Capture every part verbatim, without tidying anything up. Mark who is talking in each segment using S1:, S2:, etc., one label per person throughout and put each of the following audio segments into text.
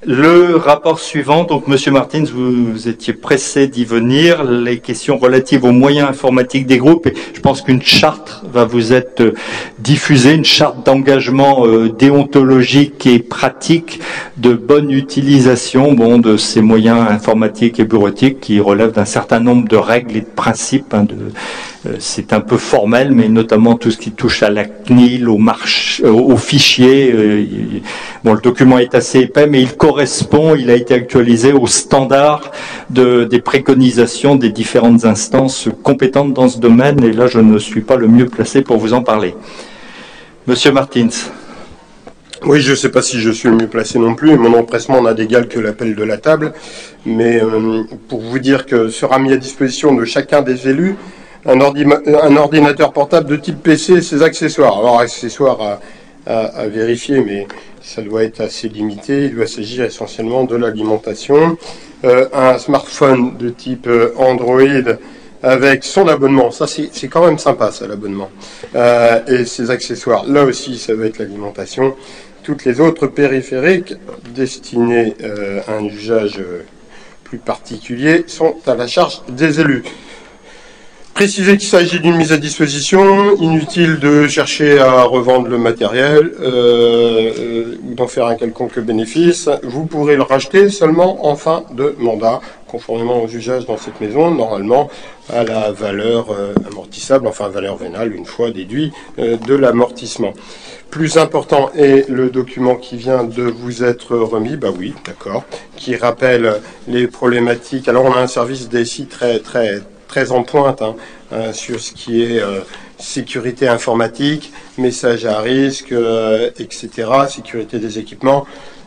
S1: Le rapport suivant, donc Monsieur Martins, vous, vous étiez pressé d'y venir, les questions relatives aux moyens informatiques des groupes, et je pense qu'une charte va vous être euh, diffusée, une charte d'engagement euh, déontologique et pratique de bonne utilisation bon, de ces moyens informatiques et bureautiques qui relèvent d'un certain nombre de règles et de principes. Hein, de, euh, c'est un peu formel, mais notamment tout ce qui touche à la C N I L, au, marche, euh, au fichier. Euh, bon, le document est assez épais, mais il correspond, il a été actualisé aux standards de, des préconisations des différentes instances compétentes dans ce domaine, et là je ne suis pas le mieux placé pour vous en parler. Monsieur Martins.
S2: Oui, je ne sais pas si je suis le mieux placé non plus, mon empressement n'a d'égal que l'appel de la table, mais euh, pour vous dire que sera mis à disposition de chacun des élus un, ordi, un ordinateur portable de type P C et ses accessoires. Alors accessoires à, à, à vérifier, mais ça doit être assez limité, il doit s'agir essentiellement de l'alimentation. Euh, un smartphone de type euh, Android avec son abonnement, ça c'est quand même sympa ça, l'abonnement, euh, et ses accessoires, là aussi ça va être l'alimentation. Toutes les autres périphériques destinés euh, à un usage euh, plus particulier sont à la charge des élus. Préciser qu'il s'agit d'une mise à disposition, inutile de chercher à revendre le matériel euh, euh, ou d'en faire un quelconque bénéfice. Vous pourrez le racheter seulement en fin de mandat, conformément aux usages dans cette maison, normalement à la valeur euh, amortissable, enfin valeur vénale, une fois déduit euh, de l'amortissement. Plus important est le document qui vient de vous être remis, bah oui, d'accord, qui rappelle les problématiques. Alors on a un service D S I très très très en pointe hein, euh, sur ce qui est euh, sécurité informatique, message à risque, euh, et cetera, sécurité des équipements.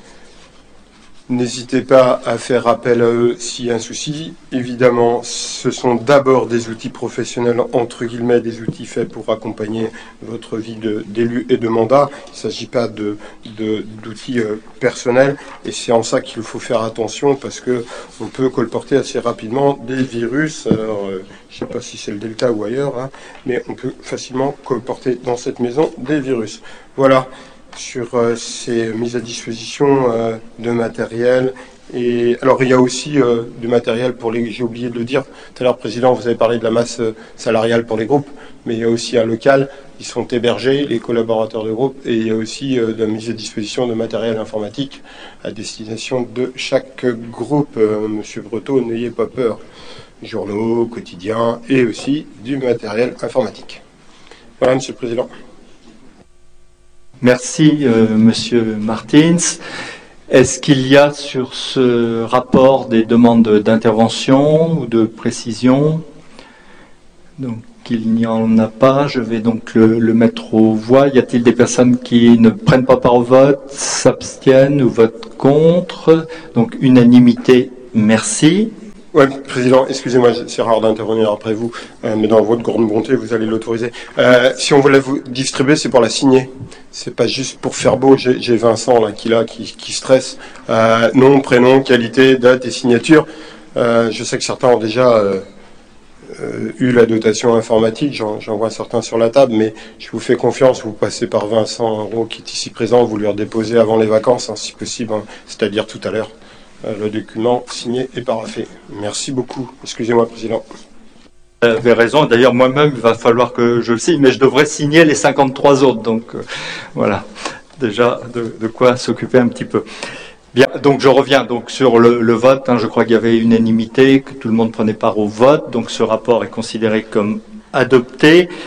S2: N'hésitez pas à faire appel à eux s'il y a un souci. Évidemment, ce sont d'abord des outils professionnels, entre guillemets, des outils faits pour accompagner votre vie d'élu et de mandat. Il ne s'agit pas de, de, d'outils euh, personnels, et c'est en ça qu'il faut faire attention, parce que on peut colporter assez rapidement des virus. Alors, euh, je ne sais pas si c'est le Delta ou ailleurs, hein, mais on peut facilement colporter dans cette maison des virus. Voilà. Sur euh, ces mises à disposition euh, de matériel. Et alors il y a aussi euh, du matériel pour les, j'ai oublié de le dire tout à l'heure, Président, vous avez parlé de la masse euh, salariale pour les groupes, mais il y a aussi un local, ils sont hébergés, les collaborateurs de groupe, et il y a aussi euh, de la mise à disposition de matériel informatique à destination de chaque groupe. Euh, Monsieur Breteau, n'ayez pas peur. Journaux, quotidiens, et aussi du matériel informatique. Voilà, Monsieur le Président.
S1: Merci, euh, Monsieur Martins. Est-ce qu'il y a sur ce rapport des demandes d'intervention ou de précision? Donc, il n'y en a pas. Je vais donc le, le mettre aux voix. Y a-t-il des personnes qui ne prennent pas part au vote, s'abstiennent ou votent contre? Donc, unanimité, merci.
S2: Oui, Président, excusez-moi, c'est rare d'intervenir après vous, euh, mais dans votre grande bonté, vous allez l'autoriser. Euh, si on voulait vous distribuer, c'est pour la signer. C'est pas juste pour faire beau. J'ai Vincent là qui là qui, qui stresse. Euh, nom, prénom, qualité, date et signature. Euh, je sais que certains ont déjà euh, euh, eu la dotation informatique. J'en vois certains sur la table, mais je vous fais confiance. Vous passez par Vincent Roux qui est ici présent. Vous lui redéposez avant les vacances, hein, si possible, hein, c'est-à-dire tout à l'heure. Le document signé et paraphé. Merci beaucoup. Excusez-moi, Président.
S1: Vous avez raison. D'ailleurs, moi-même, il va falloir que je le signe, mais je devrais signer les cinquante-trois autres. Donc, euh, voilà. Déjà, de, de quoi s'occuper un petit peu. Bien. Donc, je reviens donc sur le, le vote. Hein, je crois qu'il y avait unanimité, que tout le monde prenait part au vote. Donc, ce rapport est considéré comme adopté.